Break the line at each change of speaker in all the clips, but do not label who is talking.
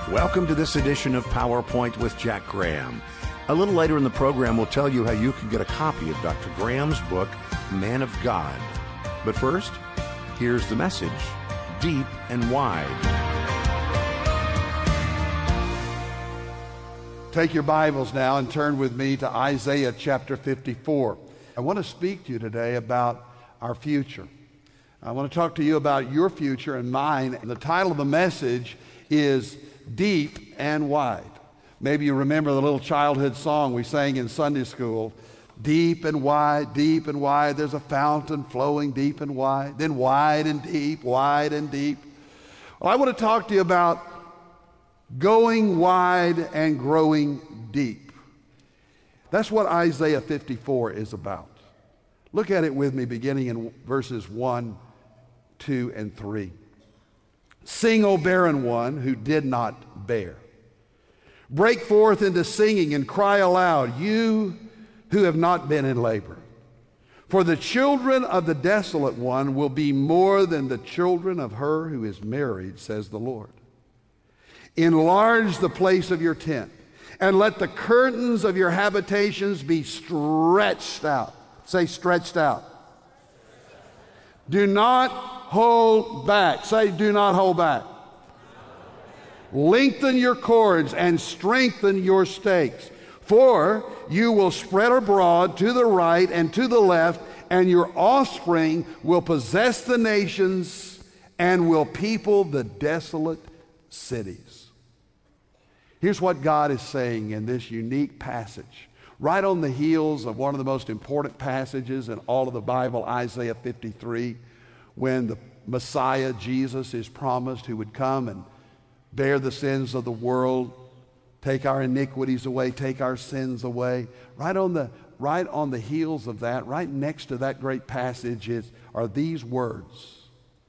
Welcome to this edition of PowerPoint with Jack Graham. A little later in the program, we'll tell you how you can get a copy of Dr. Graham's book, Man of God. But first, here's the message, Deep and Wide.
Take your Bibles now and turn with me to Isaiah chapter 54. I want to speak to you today about our future. I want to talk to you about your future and mine. And the title of the message is Deep and Wide. Maybe you remember the little childhood song we sang in Sunday school. Deep and wide, there's a fountain flowing deep and wide. Then wide and deep, wide and deep. Well, I want to talk to you about going wide and growing deep. That's what Isaiah 54 is about. Look at it with me beginning in verses 1, 2, and 3. Sing, O barren one who did not bear. Break forth into singing and cry aloud, you who have not been in labor. For the children of the desolate one will be more than the children of her who is married, says the Lord. Enlarge the place of your tent, and let the curtains of your habitations be stretched out. Say, stretched out. Do not hold back. Say, do not hold back. Lengthen your cords and strengthen your stakes, for you will spread abroad to the right and to the left, and your offspring will possess the nations and will people the desolate cities. Here's what God is saying in this unique passage, right on the heels of one of the most important passages in all of the Bible, Isaiah 53, when the Messiah, Jesus, is promised, who would come and bear the sins of the world, take our iniquities away, take our sins away. Right on the heels of that, right next to that great passage are these words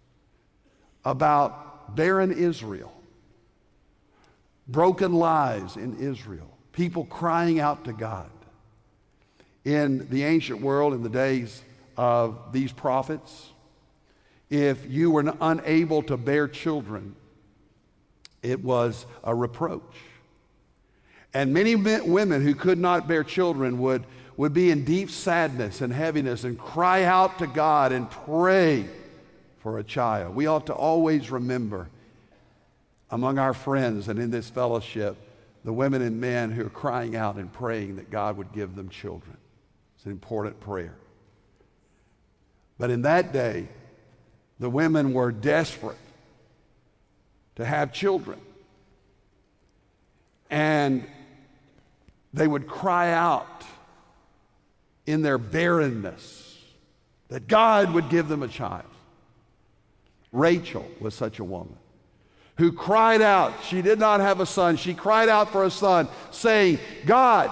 about barren Israel. Broken lives in Israel. People crying out to God. In the ancient world, in the days of these prophets, if you were unable to bear children, it was a reproach. And many women who could not bear children would be in deep sadness and heaviness and cry out to God and pray for a child. We ought to always remember among our friends and in this fellowship, the women and men who are crying out and praying that God would give them children. It's an important prayer. But in that day, the women were desperate to have children. And they would cry out in their barrenness that God would give them a child. Rachel was such a woman who cried out. She did not have a son. She cried out for a son, saying, God,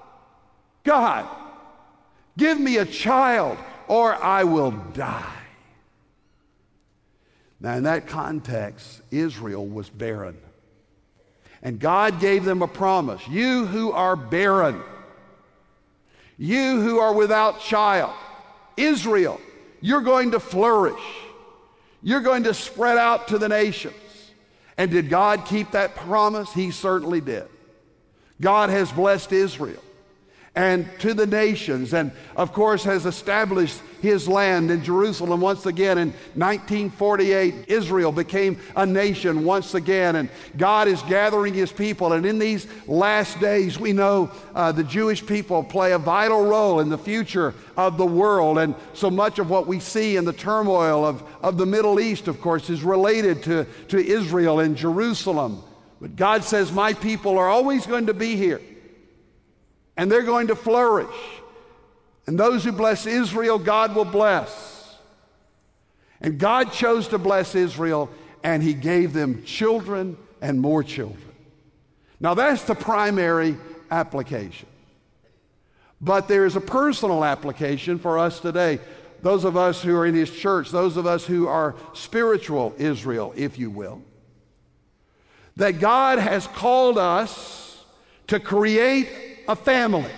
give me a child or I will die. Now, in that context, Israel was barren. And God gave them a promise. You who are barren, you who are without child, Israel, you're going to flourish. You're going to spread out to the nations. And did God keep that promise? He certainly did. God has blessed Israel and to the nations, and of course has established his land in Jerusalem once again. In 1948, Israel became a nation once again, and God is gathering his people. And in these last days, we know the Jewish people play a vital role in the future of the world. And so much of what we see in the turmoil of the Middle East, of course, is related to Israel and Jerusalem. But God says, my people are always going to be here, and they're going to flourish. And those who bless Israel, God will bless. And God chose to bless Israel, and he gave them children and more children. Now that's the primary application. But there is a personal application for us today. Those of us who are in his church, those of us who are spiritual Israel, if you will, that God has called us to create a family,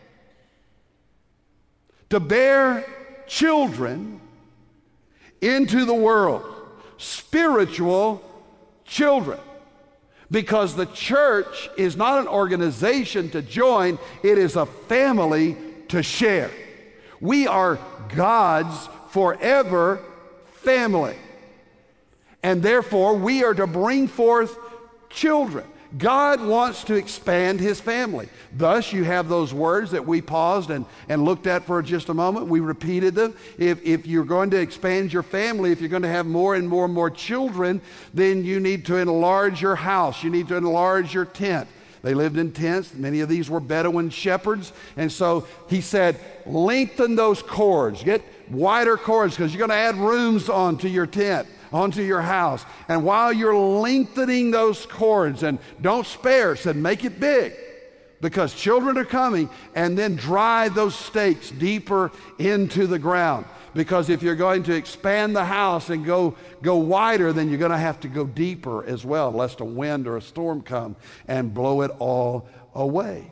to bear children into the world, spiritual children. Because the church is not an organization to join, it is a family to share. We are God's forever family. And therefore, we are to bring forth children. God wants to expand his family. Thus, you have those words that we paused and looked at for just a moment. We repeated them. If you're going to expand your family, if you're going to have more and more and more children, then you need to enlarge your house. You need to enlarge your tent. They lived in tents. Many of these were Bedouin shepherds. And so he said, lengthen those cords. Get wider cords because you're going to add rooms onto your tent, onto your house. And while you're lengthening those cords, and don't spare, said make it big, because children are coming, and then drive those stakes deeper into the ground. Because if you're going to expand the house and go wider, then you're going to have to go deeper as well, lest a wind or a storm come and blow it all away.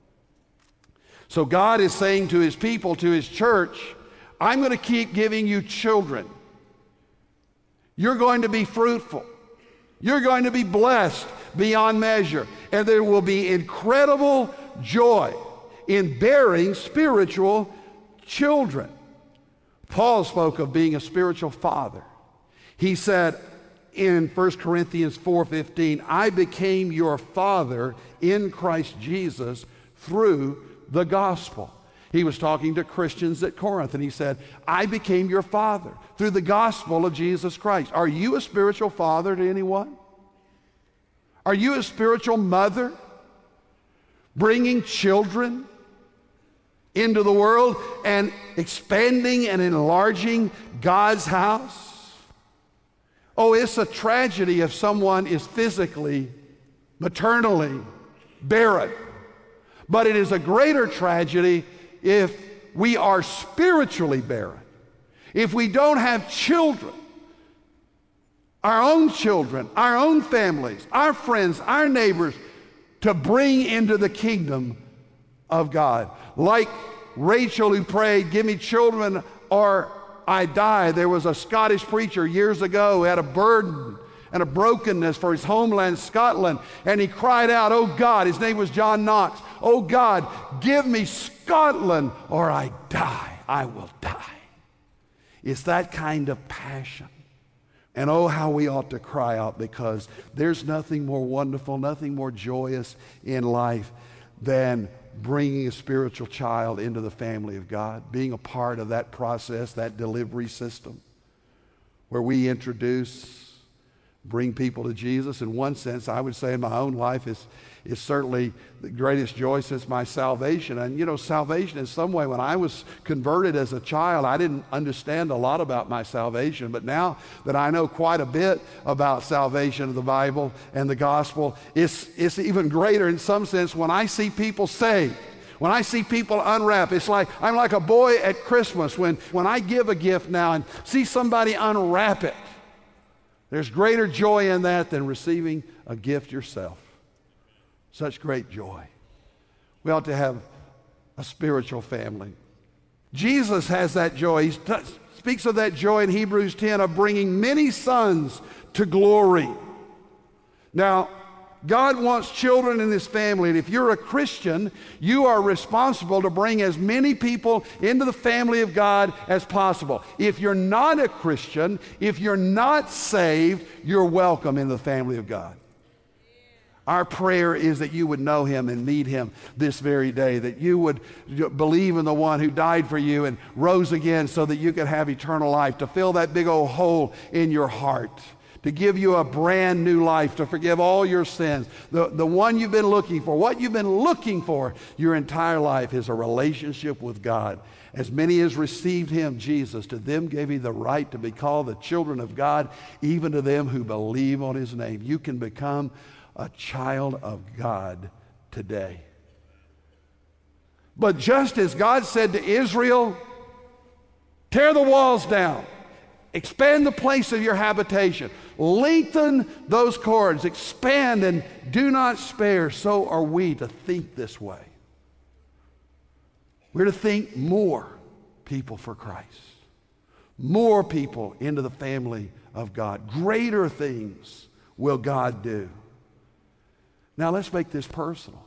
So God is saying to his people, to his church, I'm going to keep giving you children. You're going to be fruitful. You're going to be blessed beyond measure. And there will be incredible joy in bearing spiritual children. Paul spoke of being a spiritual father. He said in 1 Corinthians 4:15, I became your father in Christ Jesus through the gospel. He was talking to Christians at Corinth, and he said, I became your father through the gospel of Jesus Christ. Are you a spiritual father to anyone? Are you a spiritual mother bringing children into the world and expanding and enlarging God's house? Oh, it's a tragedy if someone is physically, maternally barren. But it is a greater tragedy if we are spiritually barren. If we don't have children, our own families, our friends, our neighbors, to bring into the kingdom of God. Like Rachel who prayed, give me children or I die. There was a Scottish preacher years ago who had a burden and a brokenness for his homeland, Scotland. And he cried out, oh God, his name was John Knox, oh God, give me Scotland or I die. I will die. It's that kind of passion. And oh, how we ought to cry out, because there's nothing more wonderful, nothing more joyous in life than bringing a spiritual child into the family of God, being a part of that process, that delivery system, where we bring people to Jesus. In one sense, I would say in my own life is certainly the greatest joy since my salvation. And you know, salvation in some way, when I was converted as a child, I didn't understand a lot about my salvation. But now that I know quite a bit about salvation of the Bible and the gospel, it's even greater in some sense when I see people saved. When I see people unwrap, it's like I'm like a boy at Christmas when I give a gift now and see somebody unwrap it. There's greater joy in that than receiving a gift yourself. Such great joy. We ought to have a spiritual family. Jesus has that joy. He speaks of that joy in Hebrews 10 of bringing many sons to glory. Now, God wants children in his family, and if you're a Christian, you are responsible to bring as many people into the family of God as possible. If you're not a Christian, if you're not saved, you're welcome in the family of God. Our prayer is that you would know him and meet him this very day, that you would believe in the one who died for you and rose again so that you could have eternal life, to fill that big old hole in your heart, to give you a brand new life, to forgive all your sins. The one you've been looking for, what you've been looking for your entire life is a relationship with God. As many as received him, Jesus, to them gave he the right to be called the children of God, even to them who believe on his name. You can become a child of God today. But just as God said to Israel, tear the walls down, expand the place of your habitation, lengthen those cords, expand and do not spare, so are we to think this way. We're to think more people for Christ, more people into the family of God. Greater things will God do. Now let's make this personal.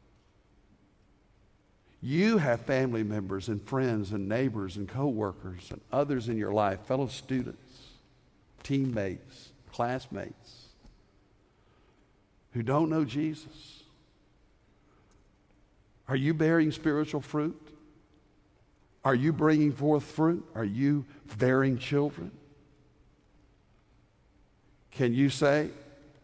You have family members and friends and neighbors and coworkers and others in your life, fellow students, teammates, classmates, who don't know Jesus. Are you bearing spiritual fruit? Are you bringing forth fruit? Are you bearing children? Can you sing,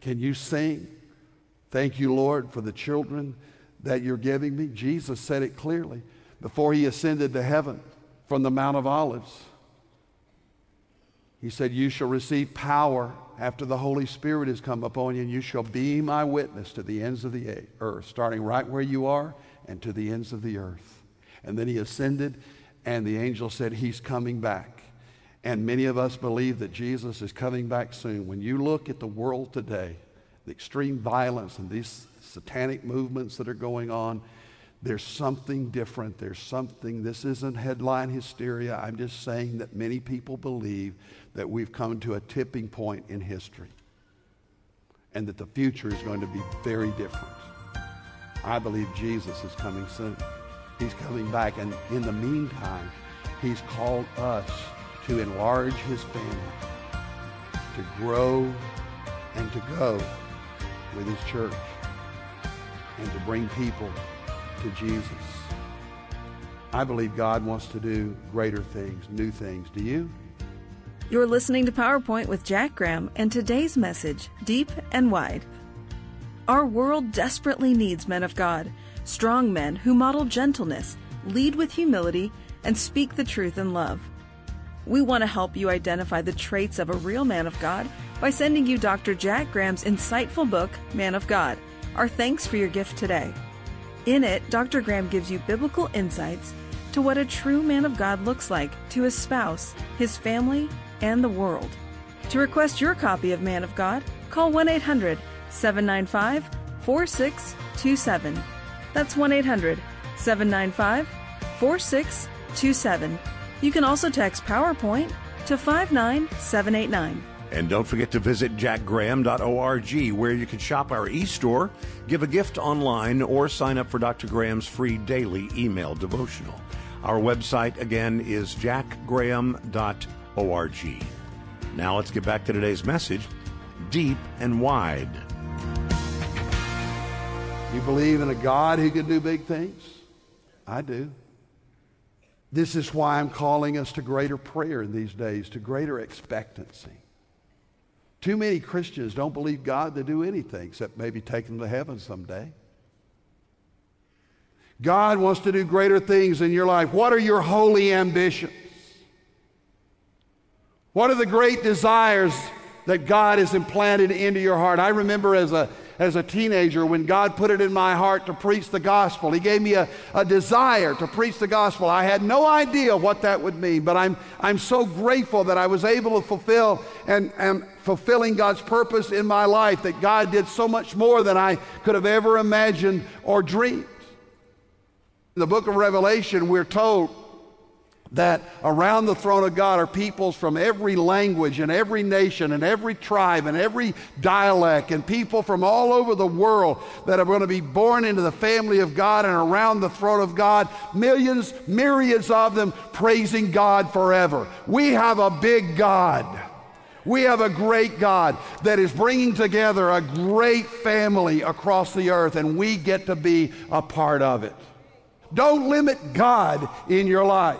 thank you, Lord, for the children that you're giving me? Jesus said it clearly before he ascended to heaven from the Mount of Olives. He said, you shall receive power after the Holy Spirit has come upon you, and you shall be my witness to the ends of the earth, starting right where you are and to the ends of the earth. And then he ascended, and the angel said, he's coming back. And many of us believe that Jesus is coming back soon. When you look at the world today, the extreme violence and these satanic movements that are going on, there's something different. There's something, this isn't headline hysteria. I'm just saying that many people believe that we've come to a tipping point in history and that the future is going to be very different. I believe Jesus is coming soon. He's coming back, and in the meantime, he's called us to enlarge his family, to grow and to go with his church, and to bring people to Jesus. I believe God wants to do greater things, new things. Do you?
You're listening to PowerPoint with Jack Graham, and today's message, Deep and Wide. Our world desperately needs men of God, strong men who model gentleness, lead with humility, and speak the truth in love. We want to help you identify the traits of a real man of God by sending you Dr. Jack Graham's insightful book, Man of God. Our thanks for your gift today. In it, Dr. Graham gives you biblical insights to what a true man of God looks like to his spouse, his family, and the world. To request your copy of Man of God, call 1-800-795-4627. That's 1-800-795-4627. You can also text PowerPoint to 59789.
And don't forget to visit jackgraham.org, where you can shop our e-store, give a gift online, or sign up for Dr. Graham's free daily email devotional. Our website, again, is jackgraham.org. Now let's get back to today's message, Deep and Wide.
You believe in a God who can do big things? I do. This is why I'm calling us to greater prayer in these days, to greater expectancy. Too many Christians don't believe God to do anything except maybe take them to heaven someday. God wants to do greater things in your life. What are your holy ambitions? What are the great desires that God has implanted into your heart? I remember as a teenager when God put it in my heart to preach the gospel. He gave me a desire to preach the gospel. I had no idea what that would mean, but I'm so grateful that I was able to fulfill and fulfilling God's purpose in my life, that God did so much more than I could have ever imagined or dreamed. In the book of Revelation, we're told that around the throne of God are peoples from every language and every nation and every tribe and every dialect, and people from all over the world that are going to be born into the family of God and around the throne of God, millions, myriads of them praising God forever. We have a big God. We have a great God that is bringing together a great family across the earth, and we get to be a part of it. Don't limit God in your life.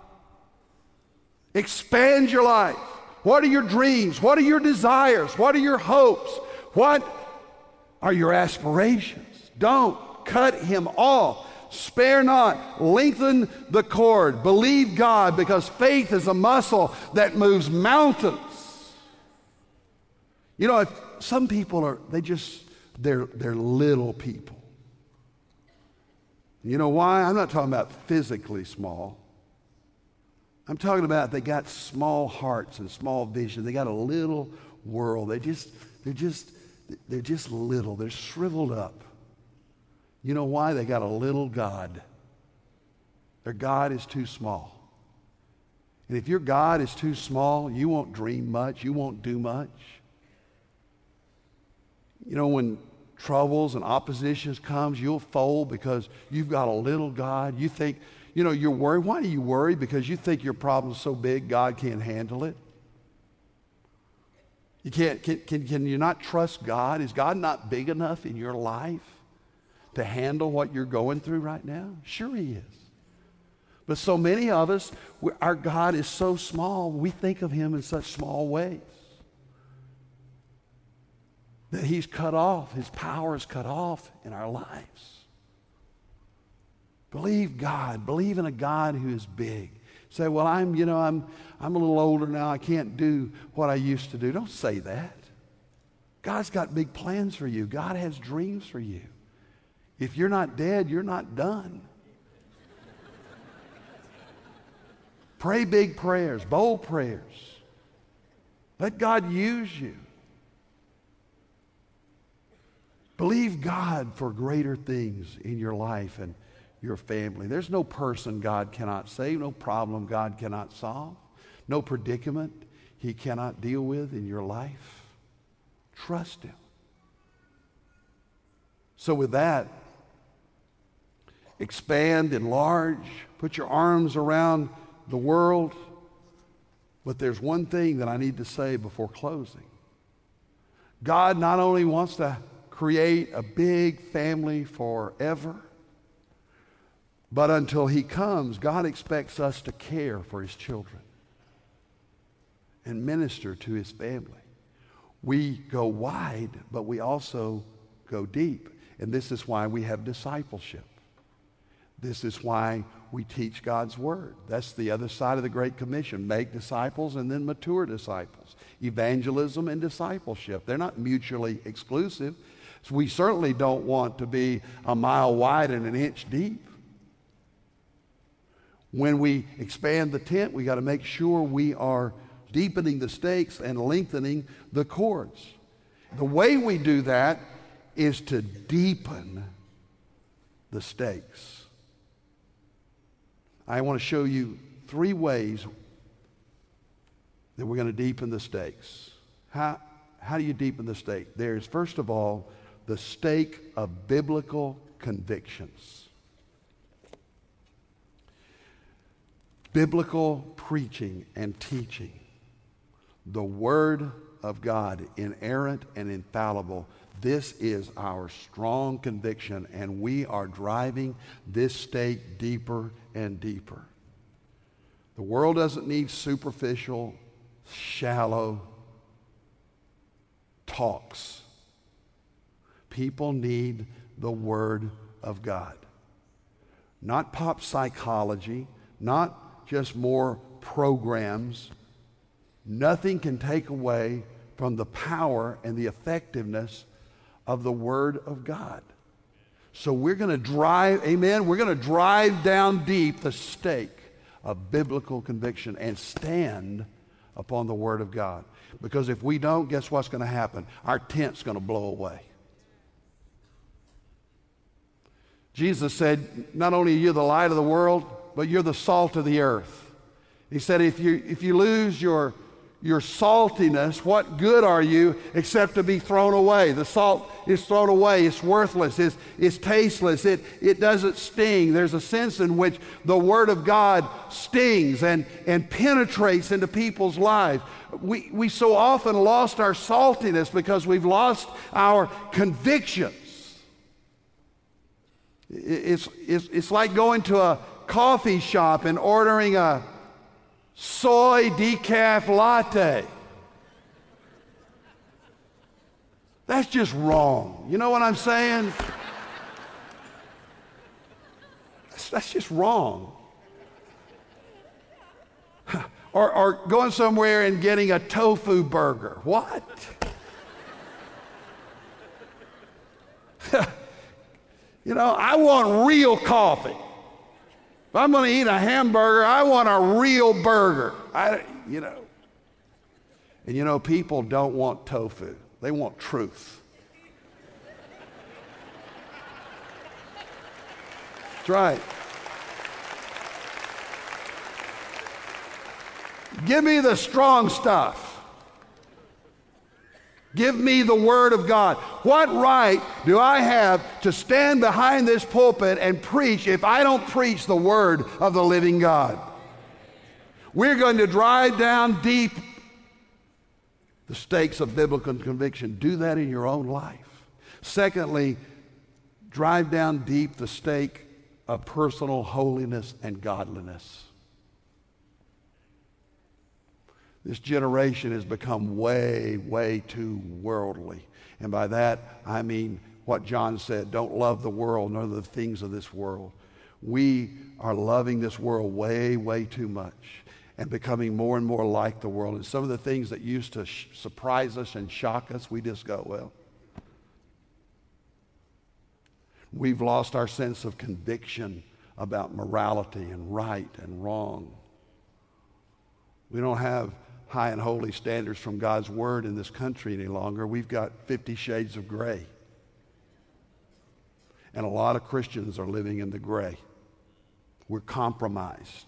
Expand your life. What are your dreams? What are your desires? What are your hopes? What are your aspirations? Don't cut him off. Spare not. Lengthen the cord. Believe God, because faith is a muscle that moves mountains. You know, if some people are, they're little people. You know why? I'm not talking about physically small. I'm talking about they got small hearts and small vision. They got a little world. They're just little. They're shriveled up. You know why? They got a little God. Their God is too small. And if your God is too small, you won't dream much. You won't do much. You know, when troubles and oppositions comes, you'll fold because you've got a little God. You think, you're worried. Why do you worry? Because you think your problem's so big God can't handle it. You can you not trust God? Is God not big enough in your life to handle what you're going through right now? Sure He is. But so many of us, our God is so small, we think of Him in such small ways that He's cut off, His power is cut off in our lives. Believe God. Believe in a God who is big. Say, well, I'm a little older now. I can't do what I used to do. Don't say that. God's got big plans for you. God has dreams for you. If you're not dead, you're not done. Pray big prayers, bold prayers. Let God use you. Believe God for greater things in your life and your family. There's no person God cannot save, no problem God cannot solve, no predicament He cannot deal with in your life. Trust Him. So with that, expand, enlarge, put your arms around the world. But there's one thing that I need to say before closing. God not only wants to create a big family forever, but until He comes, God expects us to care for His children and minister to His family. We go wide, but we also go deep. And this is why we have discipleship. This is why we teach God's Word. That's the other side of the Great Commission. Make disciples and then mature disciples. Evangelism and discipleship. They're not mutually exclusive. So we certainly don't want to be a mile wide and an inch deep. When we expand the tent, we got to make sure we are deepening the stakes and lengthening the cords. The way we do that is to deepen the stakes. I want to show you 3 ways that we're going to deepen the stakes. How do you deepen the stake? There's, first of all, the stake of biblical convictions. Biblical preaching and teaching. The Word of God, inerrant and infallible. This is our strong conviction, and we are driving this stake deeper and deeper. The world doesn't need superficial, shallow talks. People need the Word of God. Not pop psychology, not just more programs. Nothing can take away from the power and the effectiveness of the Word of God. So we're going to drive, amen, we're going to drive down deep the stake of biblical conviction and stand upon the Word of God. Because if we don't, guess what's going to happen? Our tent's going to blow away. Jesus said, not only are you the light of the world, but you're the salt of the earth. He said, if you lose your saltiness, what good are you except to be thrown away? The salt is thrown away. It's worthless. It's tasteless. It doesn't sting. There's a sense in which the Word of God stings and penetrates into people's lives. We so often lost our saltiness because we've lost our convictions. It's like going to a coffee shop and ordering a soy decaf latte. That's just wrong. You know what I'm saying? That's just wrong. Or going somewhere and getting a tofu burger. What? I want real coffee. If I'm going to eat a hamburger, I want a real burger. And people don't want tofu. They want truth. That's right. Give me the strong stuff. Give me the Word of God. What right do I have to stand behind this pulpit and preach if I don't preach the Word of the living God? We're going to drive down deep the stakes of biblical conviction. Do that in your own life. Secondly, drive down deep the stake of personal holiness and godliness. This generation has become way, way too worldly. And by that, I mean what John said, don't love the world nor the things of this world. We are loving this world way, way too much and becoming more and more like the world. And some of the things that used to surprise us and shock us, we just go, well. We've lost our sense of conviction about morality and right and wrong. We don't have high and holy standards from God's Word in this country any longer. We've got 50 shades of gray. And a lot of Christians are living in the gray. We're compromised.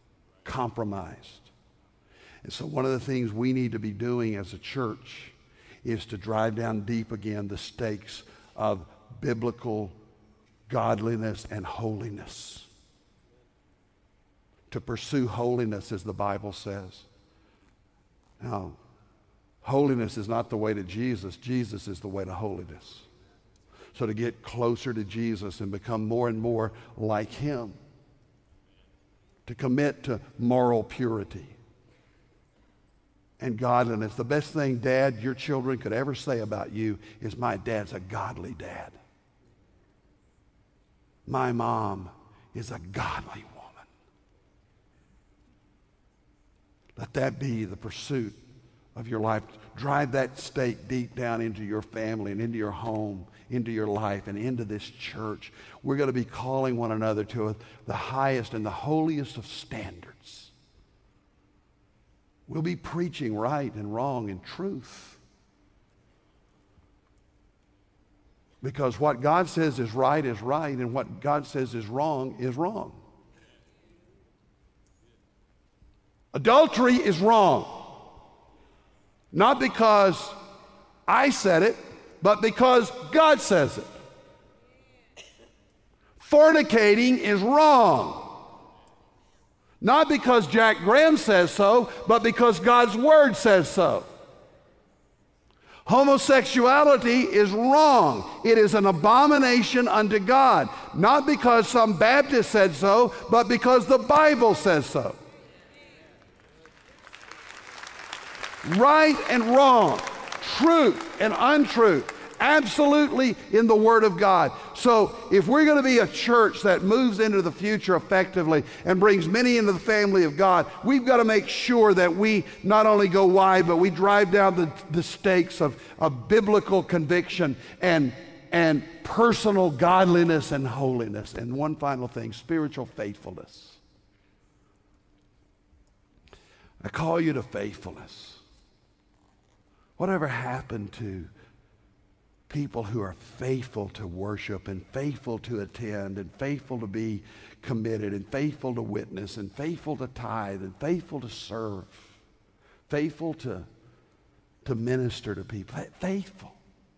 And so one of the things we need to be doing as a church is to drive down deep again the stakes of biblical godliness and holiness. To pursue holiness, as the Bible says. Now, holiness is not the way to Jesus. Jesus is the way to holiness. So to get closer to Jesus and become more and more like Him, to commit to moral purity and godliness. The best thing, Dad, your children could ever say about you is, my dad's a godly dad. My mom is a godly woman. Let that be the pursuit of your life. Drive that stake deep down into your family and into your home, into your life, and into this church. We're going to be calling one another to the highest and the holiest of standards. We'll be preaching right and wrong and truth. Because what God says is right, and what God says is wrong is wrong. Adultery is wrong. Not because I said it, but because God says it. Fornicating is wrong. Not because Jack Graham says so, but because God's Word says so. Homosexuality is wrong. It is an abomination unto God. Not because some Baptist said so, but because the Bible says so. Right and wrong, truth and untruth, absolutely in the Word of God. So if we're going to be a church that moves into the future effectively and brings many into the family of God, we've got to make sure that we not only go wide, but we drive down the stakes of biblical conviction and personal godliness and holiness. And one final thing, spiritual faithfulness. I call you to faithfulness. Whatever happened to people who are faithful to worship and faithful to attend and faithful to be committed and faithful to witness and faithful to tithe and faithful to serve, faithful to minister to people, faithful.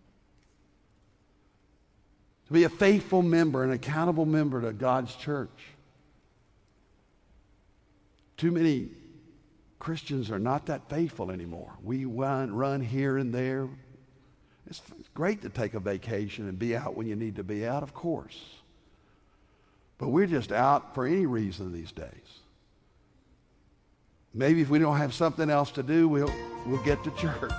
To be a faithful member, an accountable member to God's church. Too many Christians are not that faithful anymore. We run here and there. It's great to take a vacation and be out when you need to be out, of course. But we're just out for any reason these days. Maybe if we don't have something else to do, we'll get to church.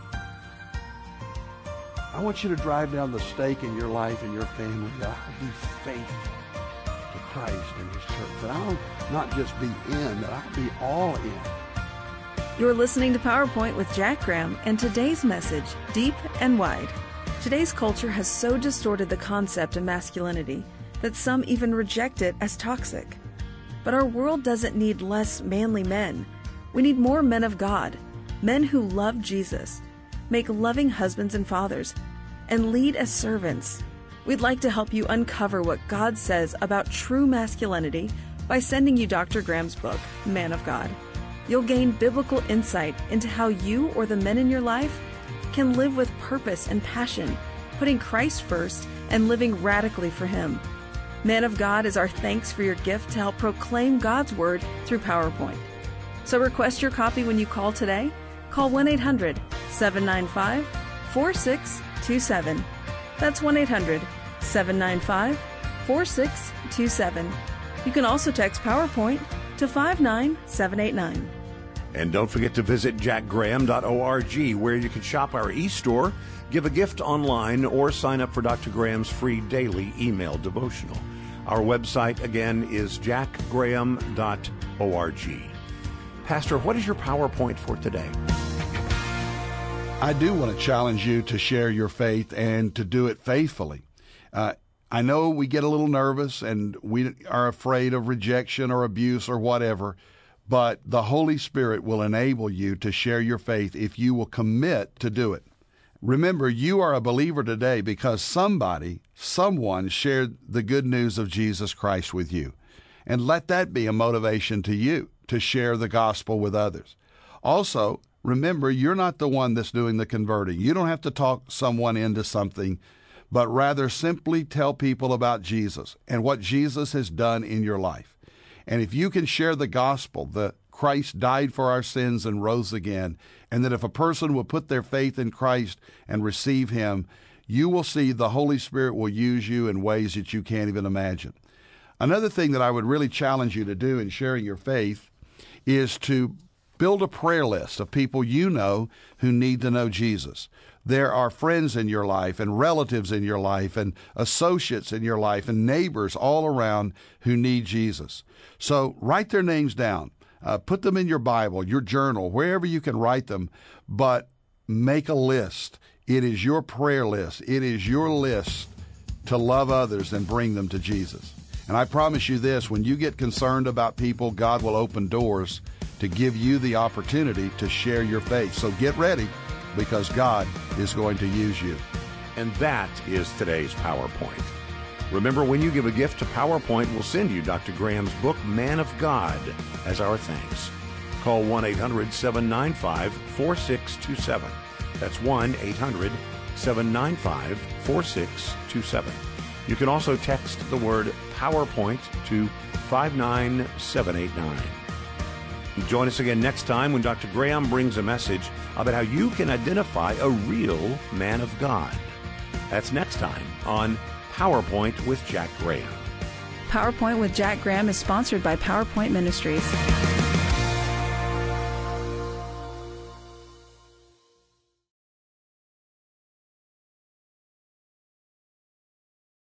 I want you to drive down the stake in your life and your family. I'll be faithful to Christ and His church. But I'll not just be in, but I'll be all in.
You're listening to PowerPoint with Jack Graham, and today's message, Deep and Wide. Today's culture has so distorted the concept of masculinity that some even reject it as toxic. But our world doesn't need less manly men. We need more men of God, men who love Jesus, make loving husbands and fathers, and lead as servants. We'd like to help you uncover what God says about true masculinity by sending you Dr. Graham's book, Man of God. You'll gain biblical insight into how you or the men in your life can can live with purpose and passion, putting Christ first and living radically for Him. Man of God is our thanks for your gift to help proclaim God's Word through PowerPoint. So request your copy when you call today. Call 1-800-795-4627. That's 1-800-795-4627. You can also text PowerPoint to 59789.
And don't forget to visit jackgraham.org, where you can shop our e-store, give a gift online, or sign up for Dr. Graham's free daily email devotional. Our website, again, is jackgraham.org. Pastor, what is your PowerPoint for today?
I do want to challenge you to share your faith and to do it faithfully. I know we get a little nervous and we are afraid of rejection or abuse or whatever, but the Holy Spirit will enable you to share your faith if you will commit to do it. Remember, you are a believer today because someone shared the good news of Jesus Christ with you. And let that be a motivation to you to share the gospel with others. Also, remember, you're not the one that's doing the converting. You don't have to talk someone into something, but rather simply tell people about Jesus and what Jesus has done in your life. And if you can share the gospel, that Christ died for our sins and rose again, and that if a person will put their faith in Christ and receive Him, you will see the Holy Spirit will use you in ways that you can't even imagine. Another thing that I would really challenge you to do in sharing your faith is to build a prayer list of people you know who need to know Jesus. There are friends in your life and relatives in your life and associates in your life and neighbors all around who need Jesus. So write their names down. Put them in your Bible, your journal, wherever you can write them, but make a list. It is your prayer list. It is your list to love others and bring them to Jesus. And I promise you this, when you get concerned about people, God will open doors to give you the opportunity to share your faith. So get ready, because God is going to use you.
And that is today's PowerPoint. Remember, when you give a gift to PowerPoint, we'll send you Dr. Graham's book, Man of God, as our thanks. Call 1-800-795-4627. That's 1-800-795-4627. You can also text the word PowerPoint to 59789. Join us again next time when Dr. Graham brings a message about how you can identify a real man of God. That's next time on PowerPoint with Jack Graham.
PowerPoint with Jack Graham is sponsored by PowerPoint Ministries.